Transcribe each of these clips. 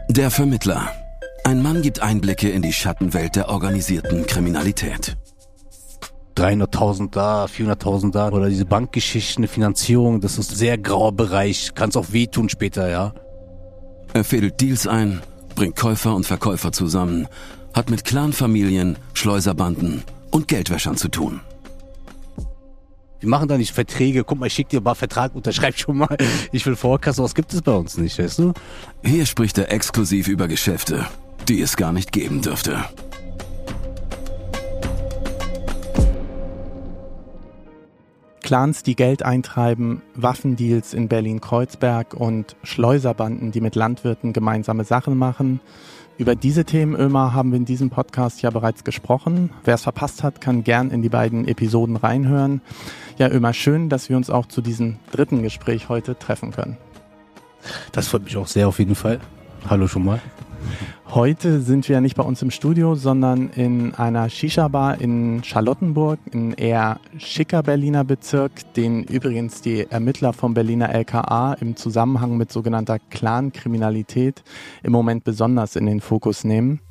Der Vermittler. Ein Mann gibt Einblicke in die Schattenwelt der organisierten Kriminalität. 300.000 da, 400.000 da oder diese Bankgeschichten, Finanzierung, das ist ein sehr grauer Bereich, kann es auch wehtun später, ja. Er fädelt Deals ein, bringt Käufer und Verkäufer zusammen, hat mit Clanfamilien, Schleuserbanden und Geldwäschern zu tun. Wir machen da nicht Verträge, guck mal, ich schick dir mal Vertrag, unterschreib schon mal, ich will Vorkasse, was gibt es bei uns nicht, weißt du? Hier spricht er exklusiv über Geschäfte, die es gar nicht geben dürfte. Clans, die Geld eintreiben, Waffendeals in Berlin-Kreuzberg und Schleuserbanden, die mit Landwirten gemeinsame Sachen machen. Über diese Themen, Ömer, haben wir in diesem Podcast ja bereits gesprochen. Wer es verpasst hat, kann gern in die beiden Episoden reinhören. Ja, Ömer, schön, dass wir uns auch zu diesem dritten Gespräch heute treffen können. Das freut mich auch sehr auf jeden Fall. Hallo schon mal. Heute sind wir nicht bei uns im Studio, sondern in einer Shisha-Bar in Charlottenburg, ein eher schicker Berliner Bezirk, den übrigens die Ermittler vom Berliner LKA im Zusammenhang mit sogenannter Clan-Kriminalität im Moment besonders in den Fokus nehmen.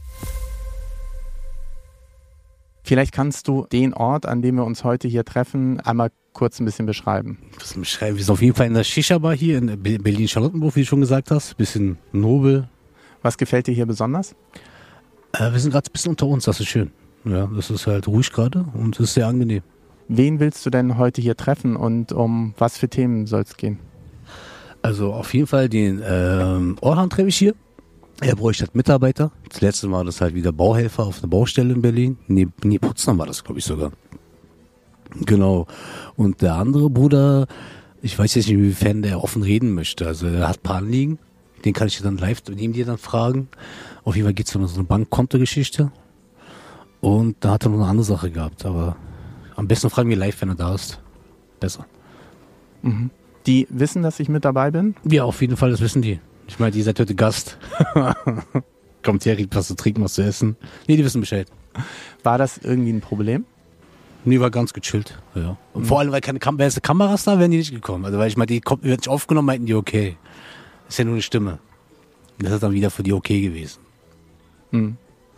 Vielleicht kannst du den Ort, an dem wir uns heute hier treffen, einmal kurz ein bisschen beschreiben. Wir sind auf jeden Fall in der Shisha-Bar hier in Berlin-Charlottenburg, wie du schon gesagt hast. Bisschen nobel. Was gefällt dir hier besonders? Wir sind gerade ein bisschen unter uns, das ist schön. Ja, das ist halt ruhig gerade und es ist sehr angenehm. Wen willst du denn heute hier treffen und um was für Themen soll es gehen? Also auf jeden Fall den Orhan treffe ich hier. Er bräuchte halt Mitarbeiter. Das letzte Mal war das halt wieder Bauhelfer auf einer Baustelle in Berlin. Nee, Potsdam war das, glaube ich sogar. Genau. Und der andere Bruder, ich weiß jetzt nicht, inwiefern der offen reden möchte. Also er hat ein paar Anliegen. Den kann ich dir dann live neben dir dann fragen. Auf jeden Fall geht es um so eine Bankkontogeschichte. Und da hat er noch eine andere Sache gehabt. Aber am besten fragen wir live, wenn er da ist. Besser. Mhm. Die wissen, dass ich mit dabei bin? Ja, auf jeden Fall, das wissen die. Ich meine, ihr seid heute Gast. Kommt her, kriegt was zu trinken, was zu essen. Nee, die wissen Bescheid. War das irgendwie ein Problem? Nee, war ganz gechillt. Ja. Und vor allem, weil keine Kameras da, wären die nicht gekommen. Also, weil ich meine, die wird nicht aufgenommen, meinten die okay. Ist ja nur eine Stimme. Das ist dann wieder für die okay gewesen. Mhm.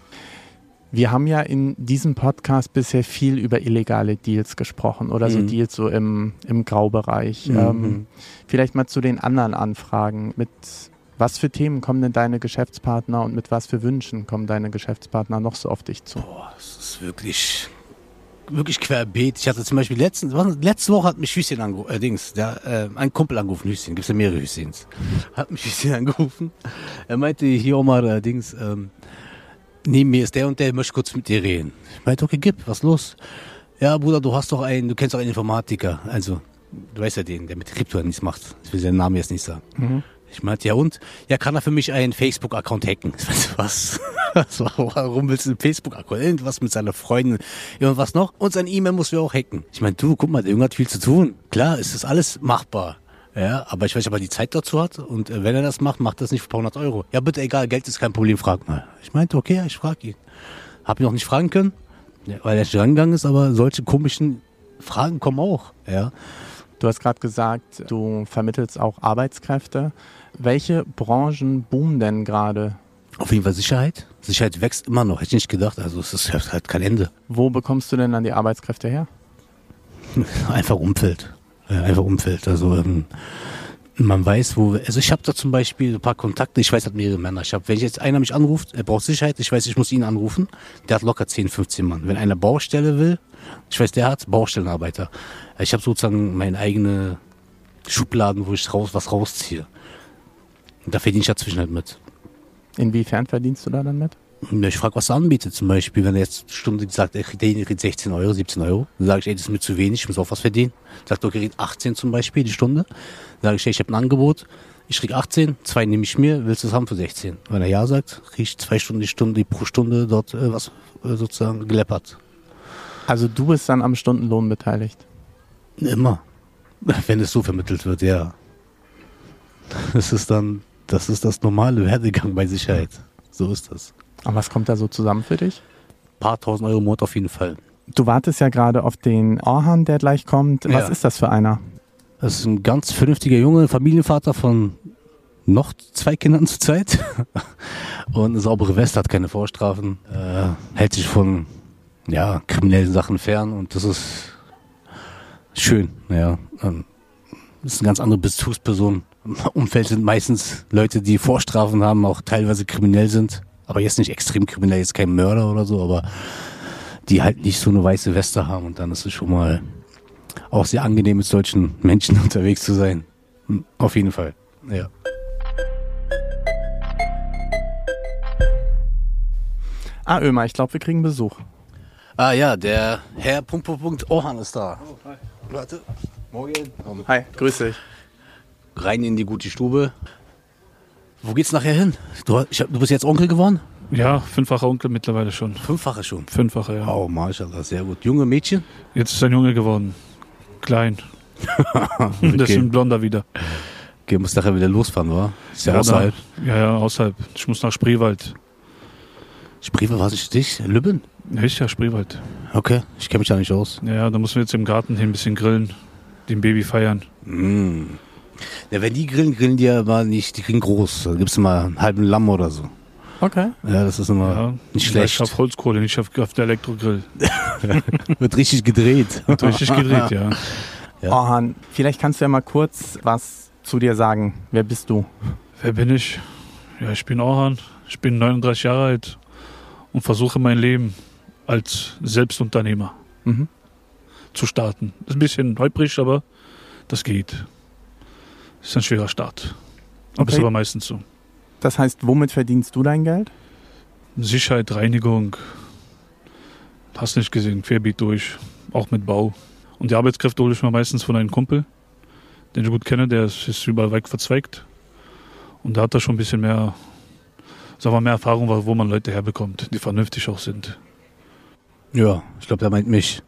Wir haben ja in diesem Podcast bisher viel über illegale Deals gesprochen oder so Deals so im Graubereich. Vielleicht mal zu den anderen Anfragen. Mit was für Themen kommen denn deine Geschäftspartner und mit was für Wünschen kommen deine Geschäftspartner noch so auf dich zu? Boah, das ist wirklich querbeet. Ich hatte zum Beispiel letzte Woche hat mich Hüsschen angerufen, ein Kumpel angerufen, Hüsschen, gibt's ja mehrere Hüschens. Hat mich Hüsschen angerufen. Er meinte, hier Omar, neben mir ist der und der möchte kurz mit dir reden. Ich meinte, okay, was los? Ja, Bruder, du kennst doch einen Informatiker. Also, du weißt ja den, der mit Krypto nichts macht. Ich will seinen Namen jetzt nicht sagen. Mhm. Ich meinte, ja und? Ja, kann er für mich einen Facebook-Account hacken? Ich meinte, was? Warum willst du einen Facebook-Account? Irgendwas mit seiner Freundin, irgendwas noch? Und sein E-Mail muss wir auch hacken. Ich meinte, du, guck mal, der Junge hat viel zu tun. Klar, ist das alles machbar. Ja, aber ich weiß nicht, ob er die Zeit dazu hat. Und wenn er das macht das nicht für ein paar 100 Euro. Ja, bitte, egal, Geld ist kein Problem, frag mal. Ich meinte, okay, ich frage ihn. Hab ihn noch nicht fragen können, weil er schon rangegangen ist, aber solche komischen Fragen kommen auch. Ja. Du hast gerade gesagt, du vermittelst auch Arbeitskräfte. Welche Branchen boomen denn gerade? Auf jeden Fall Sicherheit. Sicherheit wächst immer noch, hätte ich nicht gedacht. Also es ist halt kein Ende. Wo bekommst du denn dann die Arbeitskräfte her? Einfach Umfeld. Also man weiß, also ich habe da zum Beispiel ein paar Kontakte, ich weiß, hat mehrere Männer. Wenn jetzt einer mich anruft, er braucht Sicherheit, ich weiß, ich muss ihn anrufen, der hat locker 10, 15 Mann. Wenn einer Baustelle will, ich weiß, der hat Baustellenarbeiter. Ich habe sozusagen meine eigene Schubladen, wo ich was rausziehe. Und da verdiene ich dazwischen halt mit. Inwiefern verdienst du da dann mit? Ich frage, was er anbietet. Zum Beispiel, wenn er jetzt eine Stunde sagt, er kriegt 16 Euro, 17 Euro, dann sage ich, ey, das ist mir zu wenig, ich muss auch was verdienen. Sagt, okay, er kriegt 18 zum Beispiel die Stunde. Dann sage ich, ey, ich habe ein Angebot, ich krieg 18, 2 nehme ich mir, willst du es haben für 16? Wenn er ja sagt, kriege ich 2 Stunden die Stunde, pro Stunde dort was sozusagen geleppert. Also du bist dann am Stundenlohn beteiligt? Immer. Wenn es so vermittelt wird, ja. Das ist das normale Werdegang bei Sicherheit. So ist das. Und was kommt da so zusammen für dich? Ein paar 1.000 Euro im Monat auf jeden Fall. Du wartest ja gerade auf den Orhan, der gleich kommt. Was ist das für einer? Das ist ein ganz vernünftiger Junge, Familienvater von noch 2 Kindern zur Zeit. Und eine saubere Weste, hat keine Vorstrafen. Hält sich von kriminellen Sachen fern. Und das ist schön. Ja. Das ist eine ganz andere Bezugsperson. Im Umfeld sind meistens Leute, die Vorstrafen haben, auch teilweise kriminell sind. Aber jetzt nicht extrem kriminell, jetzt kein Mörder oder so, aber die halt nicht so eine weiße Weste haben. Und dann ist es schon mal auch sehr angenehm, mit solchen Menschen unterwegs zu sein. Auf jeden Fall, ja. Ömer, ich glaube, wir kriegen Besuch. Ja, der Herr Orhan ist da. Oh, hi. Warte. Morgen. Hi, grüß dich. Rein in die gute Stube. Wo geht's nachher hin? Du bist jetzt Onkel geworden? Ja, 5-facher Onkel mittlerweile schon. 5-fache schon? 5-facher, ja. Oh, Maschallah, sehr gut. Junge Mädchen? Jetzt ist ein Junge geworden. Klein. Okay. Das ist ein Blonder wieder. Okay, muss nachher wieder losfahren, wa? Ist ja außerhalb. Ja, außerhalb. Ich muss nach Spreewald. Spreewald, was ist dich? Lübben? Ja, ist ja Spreewald. Okay, ich kenne mich da nicht aus. Ja, da müssen wir jetzt im Garten hin ein bisschen grillen. Den Baby feiern. Ja, wenn die grillen die ja mal nicht, die kriegen groß. Da gibt's mal einen halben Lamm oder so. Okay. Ja, das ist immer nicht schlecht. Ich auf Holzkohle, nicht auf der Elektrogrill. Wird richtig gedreht. Wird richtig gedreht, ja. Ja. Orhan, vielleicht kannst du ja mal kurz was zu dir sagen. Wer bist du? Wer bin ich? Ja, ich bin Orhan. Ich bin 39 Jahre alt und versuche mein Leben als Selbstunternehmer zu starten. Das ist ein bisschen holprig, aber das geht. Das ist ein schwerer Start. Aber Okay. ist aber meistens so. Das heißt, womit verdienst du dein Geld? Sicherheit, Reinigung, hast nicht gesehen, querbeet durch, auch mit Bau. Und die Arbeitskräfte hole ich mir meistens von einem Kumpel, den ich gut kenne, der ist überall weit verzweigt. Und da hat er schon ein bisschen mehr, sagen wir, mehr Erfahrung, wo man Leute herbekommt, die vernünftig auch sind. Ja, ich glaube, der meint mich.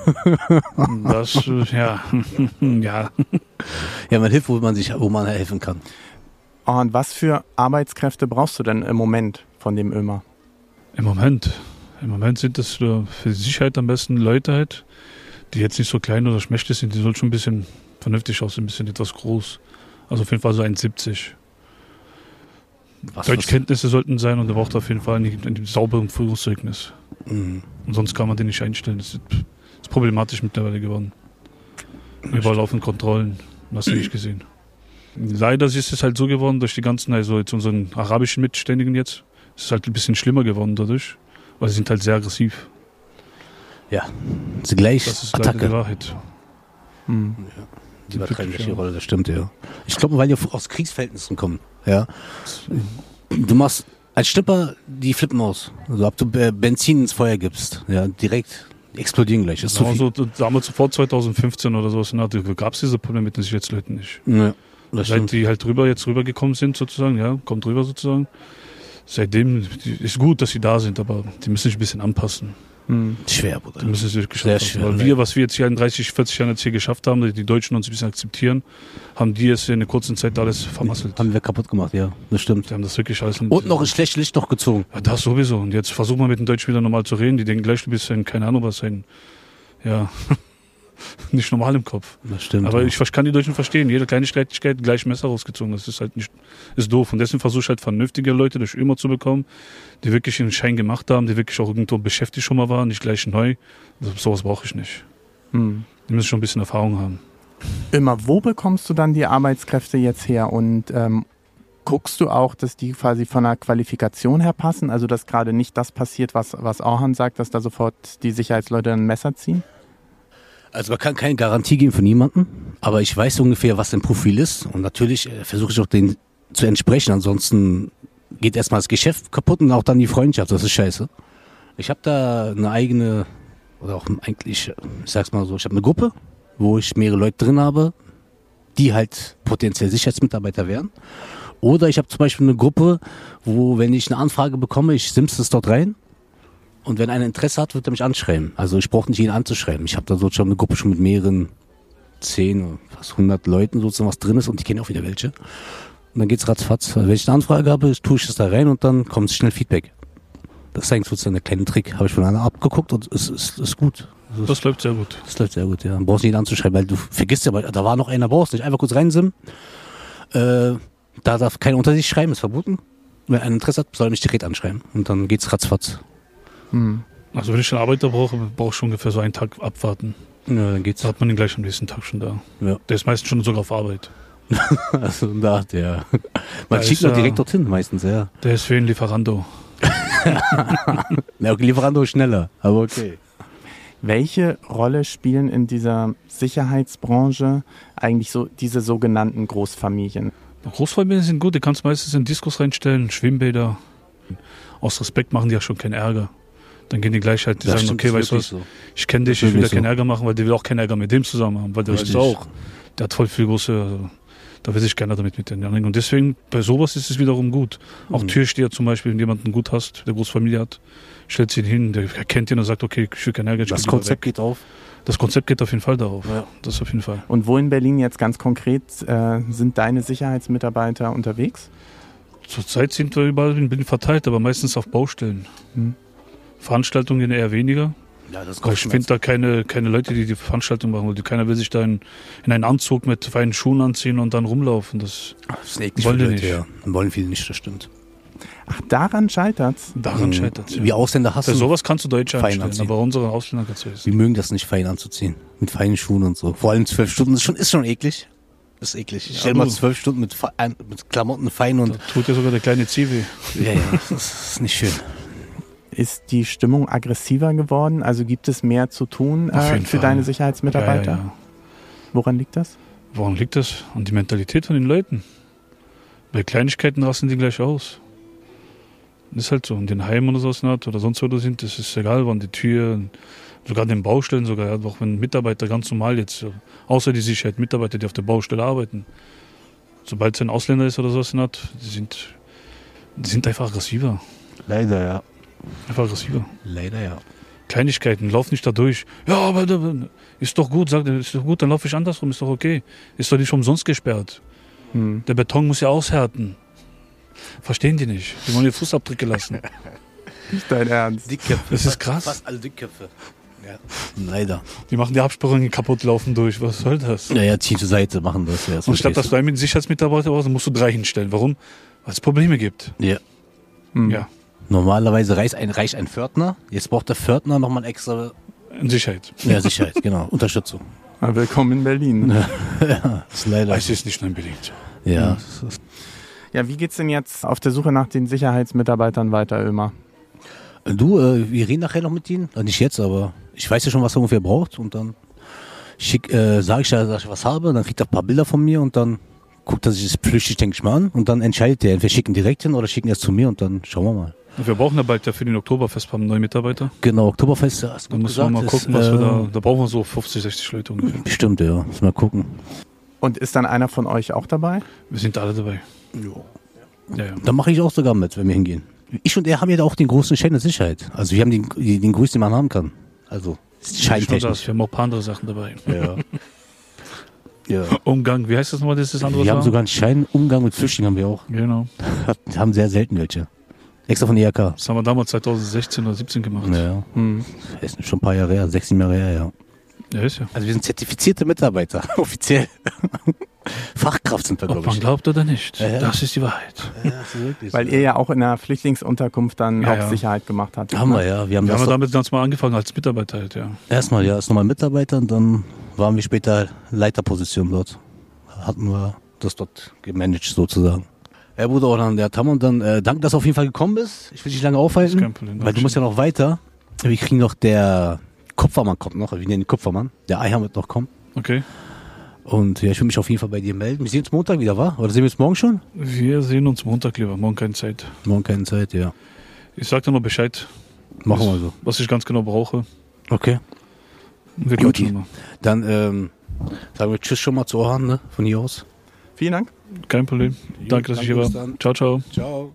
Das, ja, ja. Ja, man hilft, wo man helfen kann. Und was für Arbeitskräfte brauchst du denn im Moment von dem Ömer? Im Moment sind das für die Sicherheit am besten Leute halt, die jetzt nicht so klein oder schmächtig sind, die sollen schon ein bisschen vernünftig aussehen, ein bisschen etwas groß. Also auf jeden Fall so 1,70. Deutschkenntnisse sollten sein und er braucht auf jeden Fall ein sauberen Führungszeugnis. Und sonst kann man den nicht einstellen. Das ist problematisch mittlerweile geworden. Überall laufen Kontrollen, hast du nicht gesehen. Leider ist es halt so geworden, durch die ganzen, also jetzt unseren arabischen Mitständigen jetzt, ist es halt ein bisschen schlimmer geworden dadurch, weil sie sind halt sehr aggressiv. Ja, das ist gleich Das ist leider die Attacke. Wahrheit. Die übertreiben Wirklich, die ja. Rolle, das stimmt, ja. Ich glaube, weil die aus Kriegsverhältnissen kommen. Ja. Du machst als Schnipper, die flippen aus. Also ob du Benzin ins Feuer gibst, ja, direkt explodieren gleich. Das ist zu viel. Also damals vor 2015 oder sowas, gab es diese Probleme mit den Sicherheitsleuten nicht. Ja, das Seit stimmt. die halt rübergekommen sind sozusagen, ja, kommt rüber sozusagen. Seitdem ist gut, dass sie da sind, aber die müssen sich ein bisschen anpassen. Schwer, Bruder. Die müssen sich wirklich Sehr anpassen. schwer, Weil was wir jetzt hier in 30, 40 Jahren jetzt hier geschafft haben, die Deutschen uns ein bisschen akzeptieren, haben die es in einer kurzen Zeit alles vermasselt. Haben wir kaputt gemacht, ja, das stimmt. Die haben das wirklich alles... Und noch ein schlechtes Licht noch gezogen. Ja, das sowieso. Und jetzt versuch mal mit den Deutschen wieder normal zu reden. Die denken gleich, du bist keine Ahnung was, ja, nicht normal im Kopf. Das stimmt. Aber ja. ich kann die Deutschen verstehen. Jede kleine Streitigkeit gleich Messer rausgezogen. Das ist halt nicht, ist doof. Und deswegen versuche ich halt vernünftige Leute durch immer zu bekommen, die wirklich einen Schein gemacht haben, die wirklich auch irgendwo beschäftigt schon mal waren, nicht gleich neu. Sowas brauche ich nicht. Die müssen schon ein bisschen Erfahrung haben. Ömer, wo bekommst du dann die Arbeitskräfte jetzt her? Und guckst du auch, dass die quasi von der Qualifikation her passen? Also dass gerade nicht das passiert, was Orhan sagt, dass da sofort die Sicherheitsleute ein Messer ziehen? Also man kann keine Garantie geben für niemanden, aber ich weiß ungefähr, was sein Profil ist und natürlich versuche ich auch den zu entsprechen, ansonsten geht erstmal das Geschäft kaputt und auch dann die Freundschaft, das ist scheiße. Ich habe da eine eigene, oder auch eigentlich, ich sag's mal so, ich habe eine Gruppe, wo ich mehrere Leute drin habe, die halt potenziell Sicherheitsmitarbeiter wären. Oder ich habe zum Beispiel eine Gruppe, wo, wenn ich eine Anfrage bekomme, ich simse das dort rein. Und wenn einer Interesse hat, wird er mich anschreiben. Also ich brauche nicht jeden anzuschreiben. Ich habe da so schon eine Gruppe schon mit mehreren 10, fast 100 Leuten sozusagen, was drin ist und die kennen auch wieder welche. Und dann geht's ratzfatz. Also wenn ich eine Anfrage habe, tue ich das da rein und dann kommt schnell Feedback. Das ist eigentlich sozusagen der kleine Trick. Habe ich von einer abgeguckt und es ist gut. Das läuft sehr gut. Das läuft sehr gut, ja. Du brauchst nicht jeden anzuschreiben, weil du vergisst ja, da war noch einer, brauchst nicht. Einfach kurz reinsimmen. Da darf keiner unter sich schreiben, ist verboten. Wenn einer Interesse hat, soll er mich direkt anschreiben. Und dann geht's ratzfatz. Also wenn ich einen Arbeiter brauche ich schon ungefähr so einen Tag abwarten. Ja, dann geht's. Da hat man ihn gleich am nächsten Tag schon da. Ja. Der ist meistens schon sogar auf Arbeit. Also da, der. Man Da schickt ist ihn er- direkt dorthin meistens, ja. Der ist für ihn Lieferando. Ja, okay, Lieferando ist schneller, aber okay. Welche Rolle spielen in dieser Sicherheitsbranche eigentlich so diese sogenannten Großfamilien? Großfamilien sind gut, die kannst du meistens in Diskos reinstellen, Schwimmbäder. Aus Respekt machen die ja schon keinen Ärger. Dann gehen die gleich halt, die sagen, okay, weißt du was, ich kenne dich, ich will Wirklich ja keinen so. Ärger machen, weil die will auch keinen Ärger mit dem zusammen haben, weil der Richtig. weiß auch, der hat voll viel große, also, da will sich keiner damit mit denen anlegen. Und deswegen, bei sowas ist es wiederum gut. Auch Türsteher zum Beispiel, wenn jemanden gut hast, der Großfamilie hat, stellt sie ihn hin, der kennt ihn und sagt, okay, ich will keinen Ärger, ich Das geh lieber Konzept weg. geht auf. Das Konzept geht auf jeden Fall darauf. Ja. Das auf jeden Fall. Und wo in Berlin jetzt ganz konkret sind deine Sicherheitsmitarbeiter unterwegs? Zurzeit sind wir überall in Berlin verteilt, aber meistens auf Baustellen. Veranstaltungen eher weniger. Ja, das Aber ich finde da keine Leute, die Veranstaltung machen. Weil keiner will sich da in einen Anzug mit feinen Schuhen anziehen und dann rumlaufen. Das ist eklig wollen für die Leute, nicht. ja. Wollen viele nicht, das stimmt. Ach, daran scheitert's. Daran scheitert es. Wie Ausländer hassen, Für sowas kannst du Deutsche fein anstellen, anziehen. aber unsere Ausländer kannst du die mögen das nicht, fein anzuziehen. Mit feinen Schuhen und so. Vor allem 12 Stunden ist schon eklig. Ist eklig. Ich stell mal 12 Stunden mit Klamotten fein und. Da tut ja sogar der kleine Zivi. Ja, das ist nicht schön. Ist die Stimmung aggressiver geworden? Also gibt es mehr zu tun Auf jeden für Fall. deine Sicherheitsmitarbeiter? Ja. Woran liegt das? Woran liegt das? An die Mentalität von den Leuten. Bei Kleinigkeiten rasten die gleich aus. Das ist halt so. In den Heimen oder sowas oder sonst wo du sind, das ist egal, wann die Tür, sogar an den Baustellen sogar, ja, auch wenn Mitarbeiter ganz normal jetzt, außer die Sicherheit, Mitarbeiter, die auf der Baustelle arbeiten, sobald es ein Ausländer ist oder sowas die sind einfach aggressiver. Leider, ja. Einfach aggressiver. Leider, ja. Kleinigkeiten, lauf nicht da durch. Ja, aber ist doch gut, sagt er, ist doch gut, dann laufe ich andersrum, ist doch okay. Ist doch nicht umsonst gesperrt. Der Beton muss ja aushärten. Verstehen die nicht. Die wollen ihre Fußabdrücke lassen. Nicht dein Ernst. Dickköpfe. Das ist krass. Fast alle Dickköpfe. Ja. Leider. Die machen die Absperrungen kaputt, laufen durch. Was soll das? Ja, ziehen zur Seite, machen das. Ja, Und statt dass du einen Sicherheitsmitarbeiter brauchst, dann musst du 3 hinstellen. Warum? Weil es Probleme gibt. Ja. Ja, Normalerweise reicht ein Pförtner. Jetzt braucht der Pförtner nochmal extra in Sicherheit. Sicherheit, genau. Unterstützung. Willkommen in Berlin. Ja, das ist leider. Es ist nicht unbedingt. Ja. Ja, wie geht's denn jetzt auf der Suche nach den Sicherheitsmitarbeitern weiter, Ömer? Du, wir reden nachher noch mit Ihnen. Nicht jetzt, aber ich weiß ja schon, was er ungefähr braucht. Und dann sage ich, dass ich was habe. Dann kriegt er ein paar Bilder von mir und dann guckt er sich das flüchtig, denke ich mal, an. Und dann entscheidet er, entweder schicken direkt hin oder schicken erst zu mir und dann schauen wir mal. Wir brauchen ja bald für den Oktoberfest einen neuen Mitarbeiter. Genau, Oktoberfest, ja, hast Dann gut müssen wir gesagt. mal gucken, was wir da brauchen wir so 50, 60 Leute ungefähr. Bestimmt, ja. Müssen wir mal gucken. Und ist dann einer von euch auch dabei? Wir sind alle dabei. Ja. Da mache ich auch sogar mit, wenn wir hingehen. Ich und er haben ja auch den großen Schein der Sicherheit. Also wir haben den größten, den man haben kann. Also Nicht nur scheintechnisch. das, wir haben auch ein paar andere Sachen dabei. Ja. Ja. Umgang, wie heißt das nochmal, das ist das andere? Wir haben sogar einen Schein, Umgang mit Flüchtlingen haben wir auch. Genau. Wir haben sehr selten welche. Extra von IHK. Das haben wir damals 2016 oder 17 gemacht. Ja. Das ist schon ein paar Jahre her, 16 Jahre her, ja. Ja, ist ja. Also wir sind zertifizierte Mitarbeiter, offiziell. Fachkraft sind wir, Ob glaube man ich. glaubt oder nicht, Ja. das ist die Wahrheit. Ja, das ist wirklich Weil ihr ja auch in der Flüchtlingsunterkunft dann Ja, auch ja. Sicherheit gemacht habt. haben wir, ja. Wir haben Wir das haben damit ganz mal angefangen als Mitarbeiter halt, ja. erstmal, ja, als normal Mitarbeiter und dann waren wir später Leiterposition dort. Hatten wir das dort gemanagt sozusagen. Ja, Bruder, und dann, haben wir dann, danke, dass du auf jeden Fall gekommen bist. Ich will dich nicht lange aufhalten, Ist kein Problem, weil du musst ja noch weiter. Wir kriegen noch der Kupfermann kommt noch, wir nennen ihn Kupfermann. Der Eihan wird noch kommen. Okay. Und ja, ich will mich auf jeden Fall bei dir melden. Wir sehen uns Montag wieder, wa? Oder sehen wir uns morgen schon? Wir sehen uns Montag lieber, morgen keine Zeit. Morgen keine Zeit, ja. Ich sag dir noch Bescheid, Machen wir so. was ich ganz genau brauche. Okay. Und wir Juti. quatschen nochmal. Dann sagen wir Tschüss schon mal zu Orhan, ne? Von hier aus. Vielen Dank. Kein Problem. Danke, dass ich hier war. bis dann. Ciao, ciao. Ciao.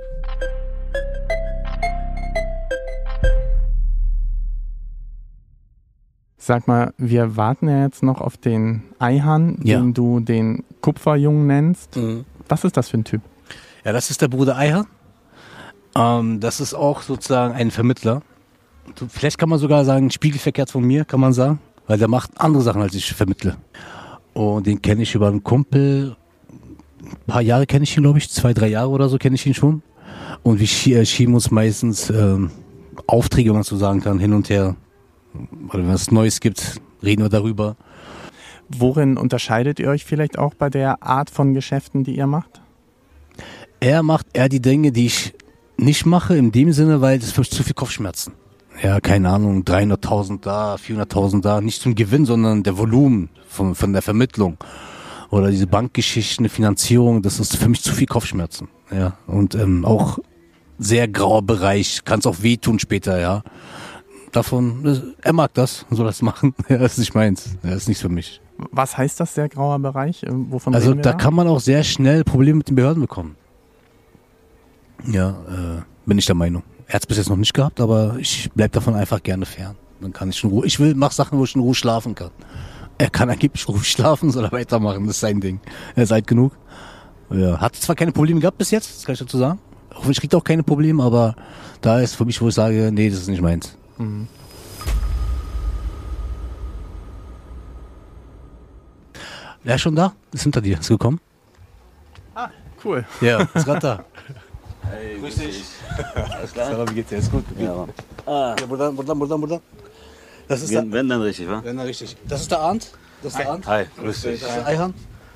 Sag mal, wir warten ja jetzt noch auf den Eihan, Ja. den du den Kupferjungen nennst. Mhm. Was ist das für ein Typ? Ja, das ist der Bruder Eihan. Das ist auch sozusagen ein Vermittler. Vielleicht kann man sogar sagen, spiegelverkehrt von mir, kann man sagen. Weil der macht andere Sachen, als ich vermittle. Und den kenne ich über einen Kumpel. ein paar Jahre kenne ich ihn, glaube ich, 2, 3 Jahre oder so kenne ich ihn schon. Und wir schieben uns meistens Aufträge, wenn man so sagen kann, hin und her. Oder wenn es Neues gibt, reden wir darüber. Worin unterscheidet ihr euch vielleicht auch bei der Art von Geschäften, die ihr macht? Er macht eher die Dinge, die ich nicht mache, in dem Sinne, weil das für mich zu viel Kopfschmerzen. Ja, keine Ahnung, 300.000 da, 400.000 da, nicht zum Gewinn, sondern der Volumen von der Vermittlung. Oder diese Bankgeschichten, Finanzierung, das ist für mich zu viel Kopfschmerzen. Ja, und auch sehr grauer Bereich, kann es auch wehtun später, ja. Davon, er mag das, soll das machen. Ja, das ist nicht meins, das ist nichts für mich. Was heißt das, sehr grauer Bereich? Wovon Also reden wir da kann man auch sehr schnell Probleme mit den Behörden bekommen. Ja, bin ich der Meinung. Er hat es bis jetzt noch nicht gehabt, aber ich bleib davon einfach gerne fern. Dann kann ich in Ruhe, mach Sachen, wo ich in Ruhe schlafen kann. Er kann angeblich ruhig schlafen, soll er weitermachen, das ist sein Ding. Er ist alt genug. Ja, hat zwar keine Probleme gehabt bis jetzt, das kann ich dazu sagen. Ich kriege auch keine Probleme, aber da ist für mich, wo ich sage, nee, das ist nicht meins. Mhm. Er ist schon da, ist hinter dir, ist gekommen. Ah, cool. Ja, ist gerade da. Hey, Grüß dich. Alles klar? Sarah, wie geht's dir? Ist gut? Ja. Ja, Bruder. Das ist Wenn dann richtig, wa? Wenn richtig. Das ist der Arndt. Das ist der Arndt. Hi, grüß dich. Das ist der Eihan.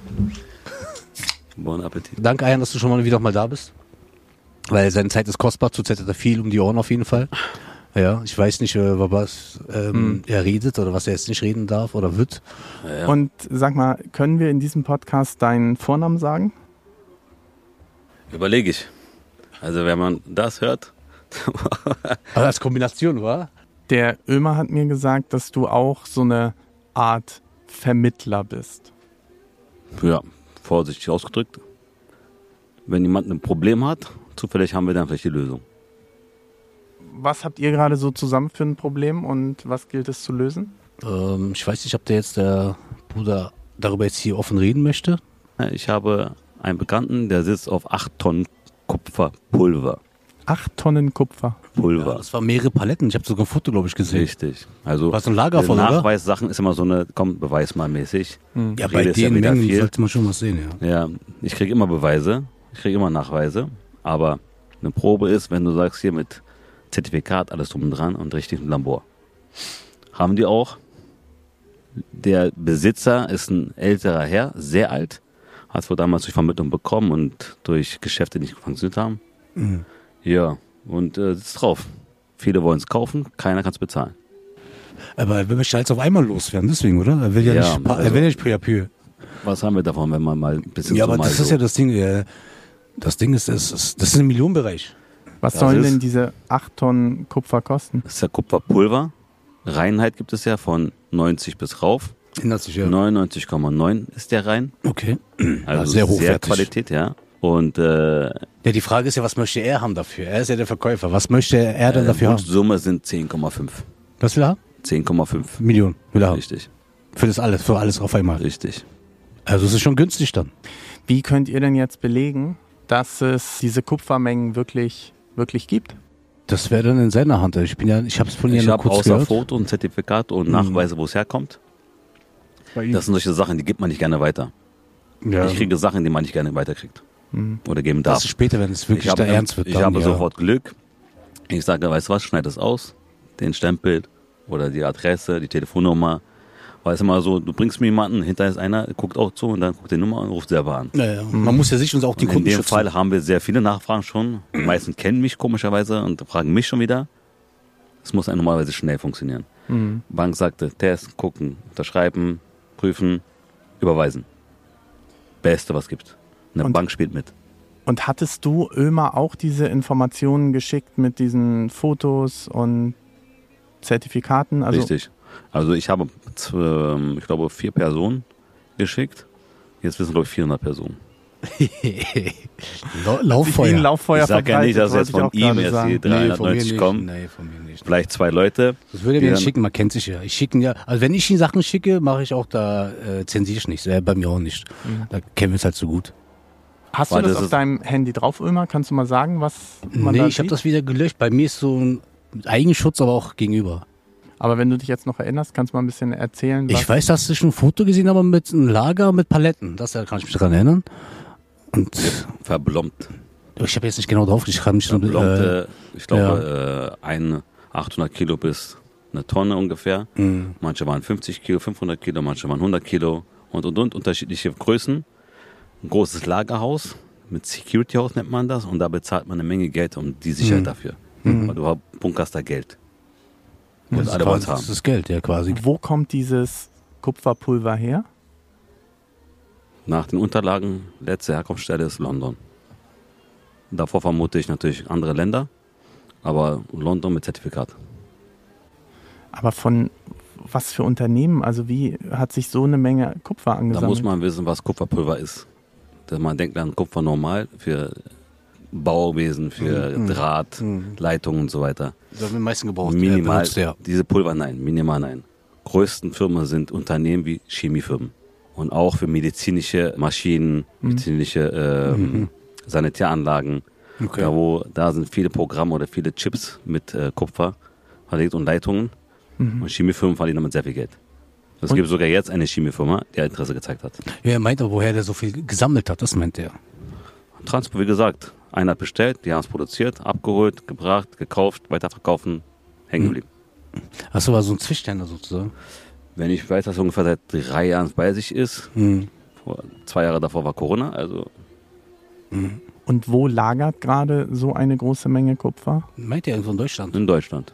Bon Appetit. Danke, Eihan, dass du schon mal wieder mal da bist. Weil seine Zeit ist kostbar, zurzeit hat er viel um die Ohren auf jeden Fall. Ja, ich weiß nicht, über was er redet oder was er jetzt nicht reden darf oder wird. Ja. Und sag mal, können wir in diesem Podcast deinen Vornamen sagen? Überlege ich. Also wenn man das hört, Aber als Kombination, wa? Der Ömer hat mir gesagt, dass du auch so eine Art Vermittler bist. ja, vorsichtig ausgedrückt, wenn jemand ein Problem hat, zufällig haben wir dann vielleicht die Lösung. Was habt ihr gerade so zusammen für ein Problem und was gilt es zu lösen? Ich weiß nicht, ob der Bruder darüber jetzt hier offen reden möchte. Ich habe einen Bekannten, der sitzt auf 8 Tonnen Kupferpulver. 8 Tonnen Kupfer. Pulver. Ja, das waren mehrere Paletten. Ich habe sogar ein Foto, glaube ich, gesehen. Richtig. Also War es ein Lager voll, oder? Nachweissachen ist immer so eine, komm, beweis mal mäßig. Ja, Rede bei ist ja den wieder Mengen viel. sollte man schon was sehen, ja. Ja, ich kriege immer Beweise, ich kriege immer Nachweise, aber eine Probe ist, wenn du sagst, hier mit Zertifikat, alles drum und dran und richtig im Labor. Haben die auch. Der Besitzer ist ein älterer Herr, sehr alt, hat es wohl damals durch Vermittlung bekommen und durch Geschäfte, die nicht funktioniert haben. Ja, und sitzt drauf. Viele wollen es kaufen, keiner kann es bezahlen. Aber er will mich jetzt auf einmal loswerden, deswegen, oder? Er will ja, Ja, nicht, er also- will ja nicht peu à peu. Was haben wir davon, wenn man mal ein bisschen Ja, so aber mal das ist so ja das Ding. Das Ding ist, das ist ein Millionenbereich. Was Das sollen ist- denn diese 8 Tonnen Kupfer kosten? Das ist ja Kupferpulver. Reinheit gibt es ja von 90 bis rauf. Ändert sich, ja. 99,9 ist der rein. Okay. Also Ja, sehr hochwertig. Qualität, ja. Und Ja, die Frage ist ja, was möchte er haben dafür? Er ist ja der Verkäufer. Was möchte er denn dafür haben? Summe sind 10,5. Was will er haben? 10,5. Millionen will er haben. Richtig, Für alles auf einmal. richtig. Also es ist schon günstig dann. Wie könnt ihr denn jetzt belegen, dass es diese Kupfermengen wirklich gibt? Das wäre dann in seiner Hand. Ich habe es von Ich ihr habe kurz außer gehört. Foto und Zertifikat und Nachweise, wo es herkommt. Das sind solche Sachen, die gibt man nicht gerne weiter. Ja. Ich kriege Sachen, die man nicht gerne weiterkriegt. Oder geben darf. Das ist später, wenn es wirklich Ich da habe, ernst wird. ich dann, habe ja. sofort Glück. Ich sage, weißt du was, schneid es aus, den Stempel oder die Adresse, die Telefonnummer. Weil es immer so, du bringst mir jemanden, hinterher ist einer, guckt auch zu und dann guckt die Nummer und ruft selber an. Ja. Man muss ja sich und auch die In Kunden dem schützen. Fall haben wir sehr viele Nachfragen schon. Die meisten kennen mich komischerweise und fragen mich schon wieder. Es muss normalerweise schnell funktionieren. Bank sagte, Test, gucken, unterschreiben, prüfen, überweisen. Beste, was gibt. Eine Und- Bank spielt mit. Und hattest du Ömer auch diese Informationen geschickt mit diesen Fotos und Zertifikaten? Also Richtig. Also ich habe, ich glaube, 4 Personen geschickt. Jetzt wissen, glaube ich, 400 Personen. Lauffeuer. wie ein Lauffeuer Ich sage ja nicht, dass verbreitet, jetzt von wollte ich auch ihm gerade jetzt sagen. die 390 nicht. kommen. Nee, von mir nicht. Vielleicht 2 Leute. Das würde er die mir dann- schicken, man kennt sich ja. Ich schicke ihn ja, also wenn ich ihn Sachen schicke, mache ich auch da, zensiere ich nicht. Bei mir auch nicht. Da kennen wir es halt so gut. Hast du Weil das das auf ist- deinem Handy drauf, Ömer? Kannst du mal sagen, was man Nee, da ich habe sieht? das wieder gelöscht. Bei mir ist so ein Eigenschutz, aber auch gegenüber. Aber wenn du dich jetzt noch erinnerst, kannst du mal ein bisschen erzählen, was... Ich weiß, dass ich ein Foto gesehen habe mit einem Lager mit Paletten. Das kann ich mich daran erinnern. Und Verblombt. ich habe jetzt nicht genau draufgeschrieben. Verblombte, ich glaube, 800 Kilo bis eine Tonne ungefähr. Manche waren 50 Kilo, 500 Kilo, manche waren 100 Kilo und unterschiedliche Größen. Ein großes Lagerhaus, mit Security House nennt man das, und da bezahlt man eine Menge Geld um die Sicherheit dafür. Weil du bunkerst da Geld. Und alle wollen es haben. Das ist Geld, ja, quasi. Wo kommt dieses Kupferpulver her? Nach den Unterlagen, letzte Herkunftsstelle ist London. Davor vermute ich natürlich andere Länder, aber London mit Zertifikat. Aber von was für Unternehmen? Also wie hat sich so eine Menge Kupfer angesammelt? Da muss man wissen, was Kupferpulver ist. Man denkt an Kupfer normal für Bauwesen, für Draht, Leitungen und so weiter. Das wird am meisten gebraucht. Minimal, Benutzt, ja. diese Pulver nein, minimal nein. Größten Firmen sind Unternehmen wie Chemiefirmen. Und auch für medizinische Maschinen, medizinische Sanitäranlagen. Okay. Da sind viele Programme oder viele Chips mit Kupfer verlegt und Leitungen. Und Chemiefirmen verdienen damit sehr viel Geld. Es gibt sogar jetzt eine Chemiefirma, die Interesse gezeigt hat. Ja, er meint aber, woher der so viel gesammelt hat, das meint er. Transport, wie gesagt, einer hat bestellt, die haben es produziert, abgeholt, gebracht, gekauft, weiterverkaufen, hängen geblieben. Achso, war so ein Zwischenhändler sozusagen. Wenn ich weiß, dass er ungefähr seit 3 Jahren bei sich ist, 2 Jahre davor war Corona, also. Und wo lagert gerade so eine große Menge Kupfer? Meint er irgendwo in Deutschland? In Deutschland.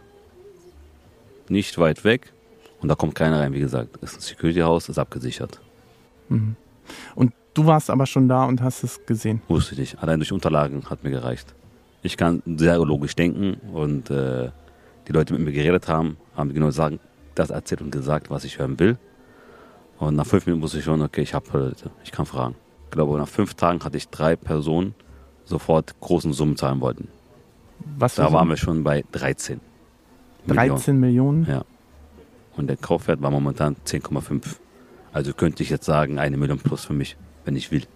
Nicht weit weg. Und da kommt keiner rein, wie gesagt. Es ist ein Security-Haus, ist abgesichert. Und du warst aber schon da und hast es gesehen? Wusste ich nicht. Allein durch Unterlagen hat mir gereicht. Ich kann sehr logisch denken und die Leute, die mit mir geredet haben, haben genau das erzählt und gesagt, was ich hören will. Und nach 5 Minuten wusste ich schon, okay, ich kann fragen. Ich glaube, nach 5 Tagen hatte ich 3 Personen sofort großen Summen zahlen wollten. Was Da waren wir schon bei 13. 13 Millionen? Ja. Und der Kaufwert war momentan 10,5. Also könnte ich jetzt sagen, 1 Million plus für mich, wenn ich will.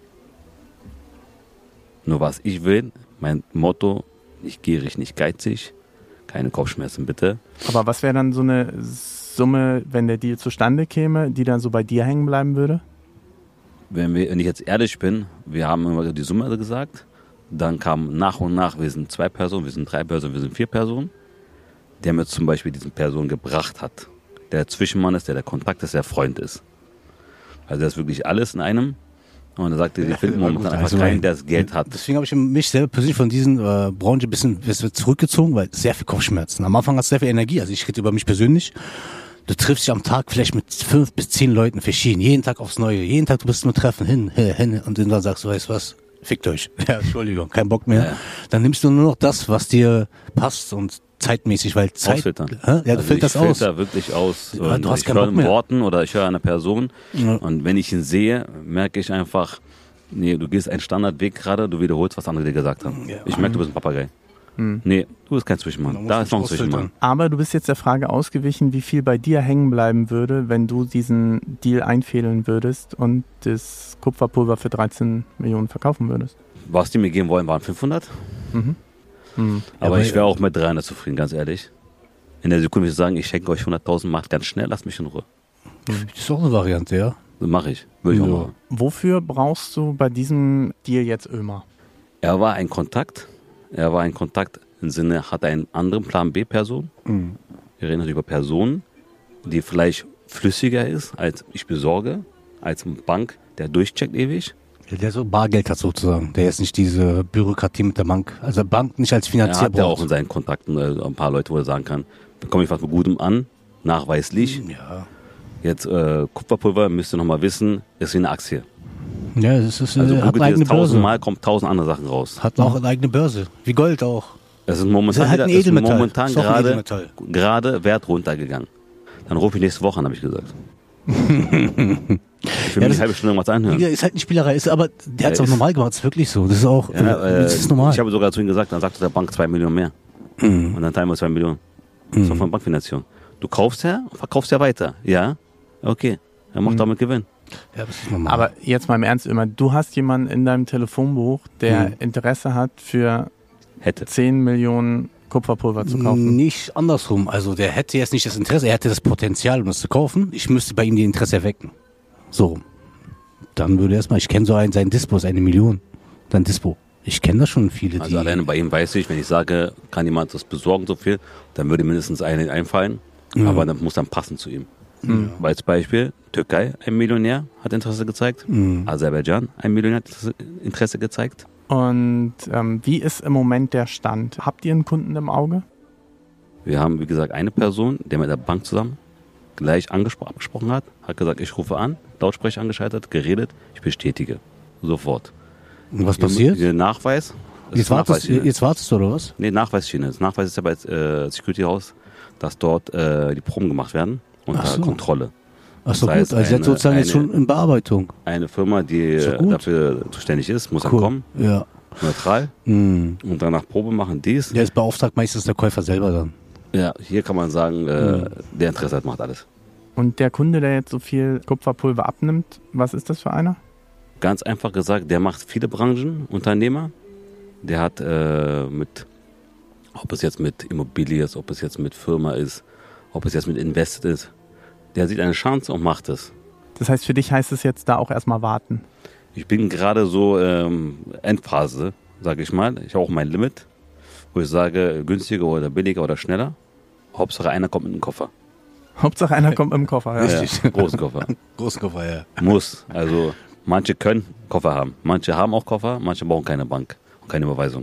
Nur was ich will, mein Motto, nicht gierig, nicht geizig, keine Kopfschmerzen bitte. Aber was wäre dann so eine Summe, wenn der Deal zustande käme, die dann so bei dir hängen bleiben würde? Wenn ich jetzt ehrlich bin, wir haben immer die Summe gesagt, dann kam nach und nach, wir sind 2 Personen, wir sind 3 Personen, wir sind 4 Personen, der mir zum Beispiel diesen Person gebracht hat. Der Zwischenmann ist, der Kontakt ist, der Freund ist. Also das ist wirklich alles in einem. Und er sagte, die finden momentan einfach keinen, der das Geld hat. Deswegen habe ich mich selber persönlich von diesen Branche ein bisschen zurückgezogen, weil sehr viel Kopfschmerzen. Am Anfang hat es sehr viel Energie. Also ich rede über mich persönlich. Du triffst dich am Tag vielleicht mit 5 bis 10 Leuten verschieden. Jeden Tag aufs Neue. Jeden Tag du bist nur treffen, hin. Und dann sagst du, weißt du was? Fickt euch. Ja, Entschuldigung, kein Bock mehr. Ja. Dann nimmst du nur noch das, was dir passt und zeitmäßig, weil Zeit... Ausfiltern. Ja, du filterst aus. Ich filter wirklich aus. Ja, du hast ich höre in Worten oder ich höre einer Person. Ja. Und wenn ich ihn sehe, merke ich einfach, nee, du gehst einen Standardweg gerade, du wiederholst, was andere dir gesagt haben. Ja. Ich merke, du bist ein Papagei. Nee, du bist kein Zwischenmann. Da ist noch ein Zwischenmann. Aber du bist jetzt der Frage ausgewichen, wie viel bei dir hängen bleiben würde, wenn du diesen Deal einfädeln würdest und das Kupferpulver für 13 Millionen verkaufen würdest. Was die mir geben wollen, waren 500. Aber ich wäre auch mit 300 zufrieden, ganz ehrlich. In der Sekunde würde ich sagen, ich schenke euch 100.000, macht ganz schnell, lasst mich in Ruhe. Das ist auch eine Variante, ja. Das mache ich. Würde ich auch machen. Wofür brauchst du bei diesem Deal jetzt Ömer? Er war ein Kontakt im Sinne, hat einen anderen Plan B-Person. Wir reden über Personen, die vielleicht flüssiger ist, als ich besorge, als eine Bank, der durchcheckt ewig. Der so Bargeld hat sozusagen. Der jetzt nicht diese Bürokratie mit der Bank, also Bank nicht als Finanzier braucht. Er hat ja auch in seinen Kontakten ein paar Leute, wo er sagen kann, bekomme ich was mit Gutem an, nachweislich. Ja. Jetzt Kupferpulver, müsst ihr nochmal wissen, ist wie eine Aktie. Ja, es ist also hat eine eigene Börse. 1000-mal kommt 1000 andere Sachen raus. Hat auch eine eigene Börse, wie Gold auch. Es ist momentan, halt gerade Wert runtergegangen. Dann rufe ich nächste Woche an, habe ich gesagt. Ich will mir eine halbe Stunde irgendwas anhören. Ist halt eine Spielerei, aber der hat es auch normal gemacht, das ist wirklich so. Das ist auch, das ist normal. Ich habe sogar zu ihm gesagt, dann sagte der Bank 2 Millionen mehr. Und dann teilen wir 2 Millionen. Das ist doch von Bankfinanzierung. Du kaufst ja, verkaufst ja weiter. Ja, okay. Er macht damit Gewinn. Ja, das ist normal. Aber jetzt mal im Ernst, immer, du hast jemanden in deinem Telefonbuch, der Interesse hat für 10 Millionen Kupferpulver zu kaufen. Nicht andersrum. Also der hätte jetzt nicht das Interesse, er hätte das Potenzial, um es zu kaufen. Ich müsste bei ihm die Interesse erwecken. So. Dann würde erstmal, ich kenne so einen, seinen Dispos, 1 Million. Dann Dispo. Ich kenne da schon viele, Also alleine bei ihm weiß ich, wenn ich sage, kann jemand das besorgen so viel, dann würde mindestens einer einfallen, aber dann muss dann passen zu ihm. Als Beispiel, Türkei, ein Millionär hat Interesse gezeigt, Aserbaidschan, ein Millionär hat Interesse gezeigt. Und wie ist im Moment der Stand? Habt ihr einen Kunden im Auge? Wir haben, wie gesagt, eine Person, der mit der Bank zusammen gleich abgesprochen hat gesagt, ich rufe an, Lautsprecher angeschaltet, geredet, ich bestätige. Sofort. Und was passiert? Der Nachweis. Jetzt wartest du, oder was? Nee, Nachweisschiene. Das Nachweis ist ja bei Security House, dass dort die Proben gemacht werden unter Kontrolle. Ach so, Das gut. heißt, Also jetzt sozusagen jetzt schon in Bearbeitung. Eine Firma, die dafür zuständig ist, muss dann kommen, Ja. neutral, und danach Probe machen, dies. Der ist beauftragt meistens der Käufer selber dann. Ja, hier kann man sagen, der Interesse hat, macht alles. Und der Kunde, der jetzt so viel Kupferpulver abnimmt, was ist das für einer? Ganz einfach gesagt, der macht viele Branchen, Unternehmer. Der hat ob es jetzt mit Immobilie ist, ob es jetzt mit Firma ist, ob es jetzt mit Invest ist, der sieht eine Chance und macht es. Das heißt, für dich heißt es jetzt da auch erstmal warten. Ich bin gerade so Endphase, sage ich mal. Ich habe auch mein Limit, wo ich sage, günstiger oder billiger oder schneller. Hauptsache einer kommt mit einem Koffer. Hauptsache einer kommt im Koffer. Ja. Richtig. Ja, großen Koffer. Großen Koffer, ja. Muss. Also manche können Koffer haben. Manche haben auch Koffer, manche brauchen keine Bank und keine Überweisung.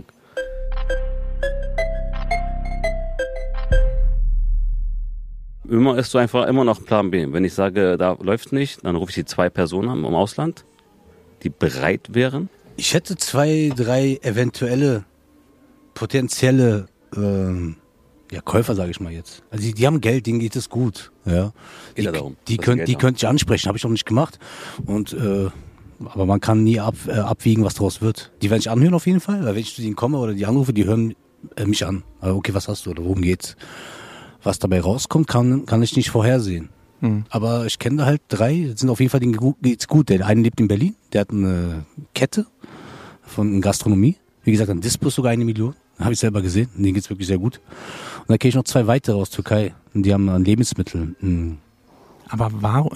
Immer ist so einfach immer noch Plan B. Wenn ich sage, da läuft nicht, dann rufe ich die 2 Personen an im Ausland, die bereit wären. Ich hätte 2, 3 eventuelle potenzielle Käufer, sage ich mal jetzt. Also die haben Geld, denen geht es gut. Ja. Geht ja darum, Die dass sie Geld könnte ich ansprechen, habe ich auch nicht gemacht. Und aber man kann nie abwiegen, was daraus wird. Die werden sich anhören auf jeden Fall, weil wenn ich zu denen komme oder die anrufe, die hören mich an. Also, okay, was hast du oder worum geht's? Was dabei rauskommt, kann ich nicht vorhersehen. Aber ich kenne da halt 3, sind auf jeden Fall, denen geht's gut. Der eine lebt in Berlin, der hat eine Kette von Gastronomie. Wie gesagt, ein Dispo sogar 1 Million. Habe ich selber gesehen. Denen geht's wirklich sehr gut. Und dann kenne ich noch 2 weitere aus Türkei. Und die haben Lebensmittel. Aber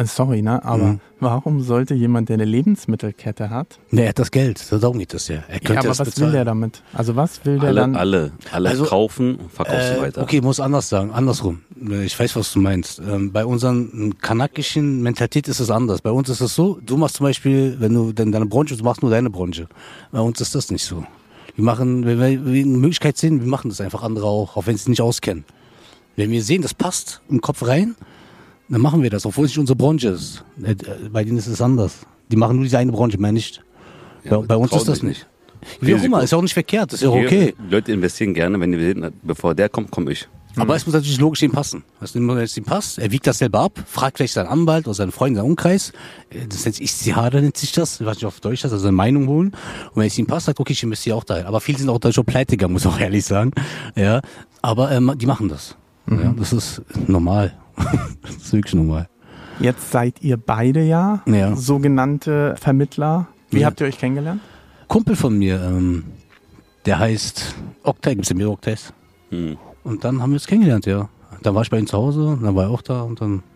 warum sollte jemand, der eine Lebensmittelkette hat? Ne, er hat das Geld. Darum geht das ja. Er könnte Ja, aber das was bezahlen. will der damit? Also was will der dann? Alle Also, kaufen und verkaufen weiter. Okay, muss anders sagen. Andersrum. Ich weiß, was du meinst. Bei unseren kanakischen Mentalität ist es anders. Bei uns ist es so, du machst zum Beispiel, wenn du deine Branche, du machst nur deine Branche. Bei uns ist das nicht so. Wir machen, wenn wir eine Möglichkeit sehen, wir machen das einfach, andere auch wenn sie es nicht auskennen. Wenn wir sehen, das passt im Kopf rein, dann machen wir das, obwohl es nicht unsere Branche ist. Bei denen ist es anders. Die machen nur diese eine Branche, mehr nicht. Ja, bei uns trauen ist das sich nicht. Wie auch immer, ist ja auch nicht verkehrt, ist ja auch okay. Leute investieren gerne, wenn die sehen, bevor der kommt, komme ich. Aber es muss natürlich logisch ihm passen. Wenn es ihm passt, er wiegt das selber ab, fragt vielleicht seinen Anwalt oder seinen Freund, seinen Umkreis. Das nennt sich Istihada, nennt sich das. Ich weiß nicht, auf Deutsch das, also eine Meinung holen. Und wenn es ihm passt, sagt, okay, ich investiere auch dahin. Aber viele sind auch da schon pleite gegangen, muss ich auch ehrlich sagen. Ja, aber die machen das. Ja, das ist normal. Das ist wirklich normal. Jetzt seid ihr beide ja sogenannte Vermittler. Wie habt ihr euch kennengelernt? Kumpel von mir, der heißt Oktay, gibt's ja mehrere Oktays. Und dann haben wir uns kennengelernt, ja. Dann war ich bei ihm zu Hause, dann war er auch da und dann,